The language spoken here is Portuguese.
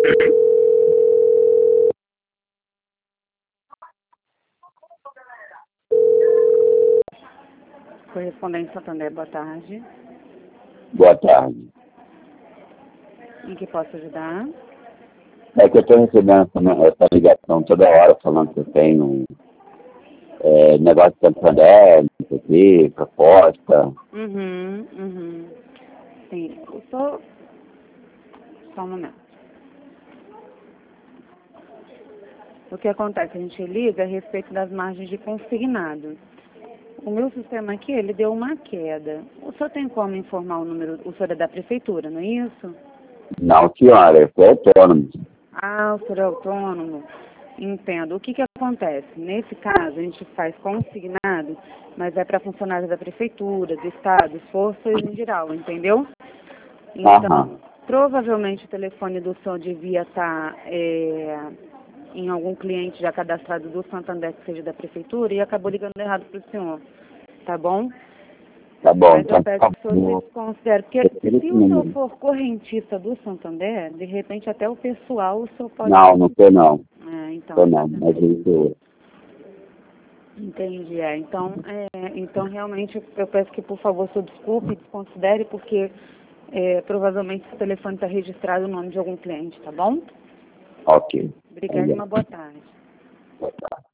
Correspondente Santander, boa tarde. Boa tarde. Em que posso ajudar? É que eu estou recebendo essa ligação toda hora falando que eu tenho negócio de Santander, não sei o quê, proposta. Sim, eu tô... Só um momento. O que acontece? A gente liga a respeito das margens de consignado. O meu sistema aqui, ele deu uma queda. O senhor tem como informar o número? O senhor é da prefeitura, não é isso? Não, senhora, eu sou autônomo. Ah, o senhor é autônomo? Entendo. O que acontece? Nesse caso, a gente faz consignado, mas é para funcionários da prefeitura, do estado, forças em geral, entendeu? Então, provavelmente o telefone do senhor devia estar em algum cliente já cadastrado do Santander que seja da prefeitura e acabou ligando errado para o senhor, tá bom? Tá bom. Mas eu peço que o senhor se considere, porque se o senhor for correntista do Santander, de repente até o pessoal o senhor pode... Não tô não. Então, Tô não, mas eu... Entendi, então realmente eu peço que por favor o senhor desculpe, desconsidere, porque provavelmente o telefone está registrado o nome de algum cliente, tá bom? Ok. Obrigada e uma boa tarde. Boa tarde.